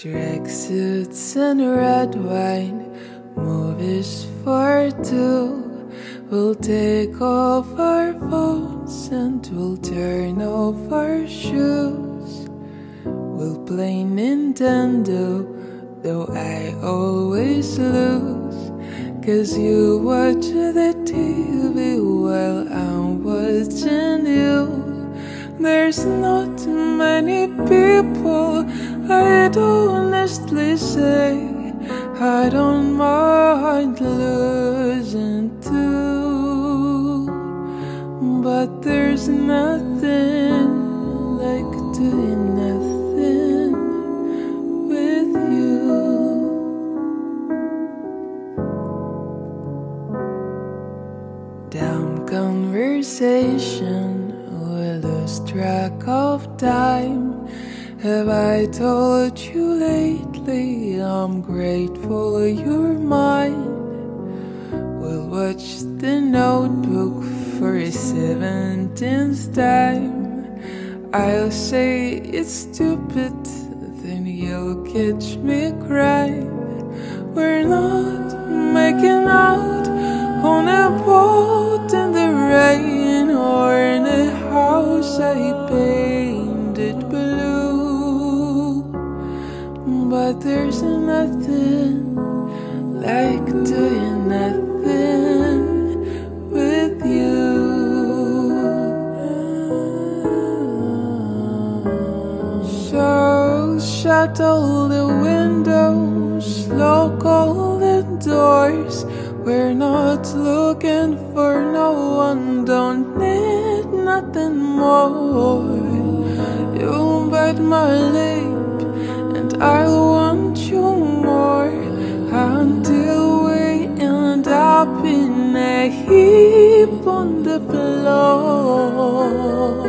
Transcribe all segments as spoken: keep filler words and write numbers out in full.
Tracksuits and red wine, movies for two. We'll take off our phones and we'll turn off our shoes. We'll play Nintendo, though I always lose. Cause you watch the T V while I'm watching you. There's not many people I'd honestly say I don't mind losing to. But there's nothing like doing nothing with you. Down conversation, we lose track of time. Have I told you lately I'm grateful you're mine? We'll watch The Notebook for a seventeenth time. I'll say it's stupid, then you'll catch me crying. We're not making out on a boat in the rain or in a house I painted blue. But there's nothing like doing nothing with you. So shut all the windows, lock all the doors. We're not looking for no one, don't need nothing more. You'll bite my lip and I'll want you more, until we end up in a heap on the floor.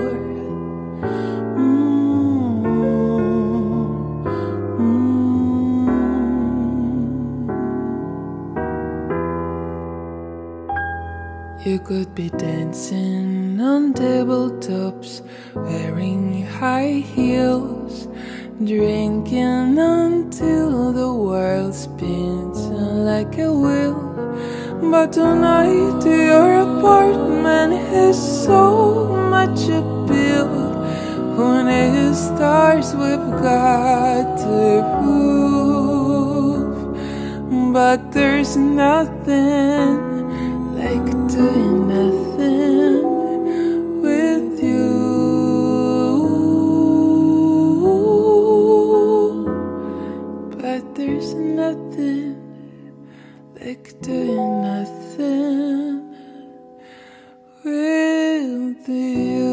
You could be dancing on tabletops, wearing high heels, drinking until the world spins like a wheel. But tonight your apartment has so much appeal. Who needs stars we've got to prove? But there's nothing like doing nothing with you. But there's nothing like doing nothing with you.